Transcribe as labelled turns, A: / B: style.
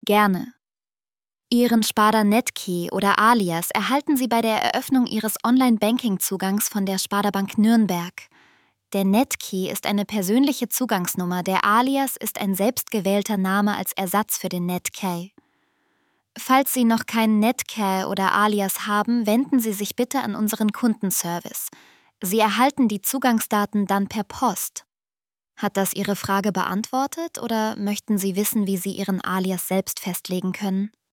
A: Gerne. Ihren Sparda Netkey oder Alias erhalten Sie bei der Eröffnung Ihres Online-Banking-Zugangs von der Sparda Bank Nürnberg. Der Netkey ist eine persönliche Zugangsnummer, der Alias ist ein selbstgewählter Name als Ersatz für den Netkey. Falls Sie noch keinen Netkey oder Alias haben, wenden Sie sich bitte an unseren Kundenservice. Sie erhalten die Zugangsdaten dann per Post. Hat das Ihre Frage beantwortet oder möchten Sie wissen, wie Sie Ihren Alias selbst festlegen können?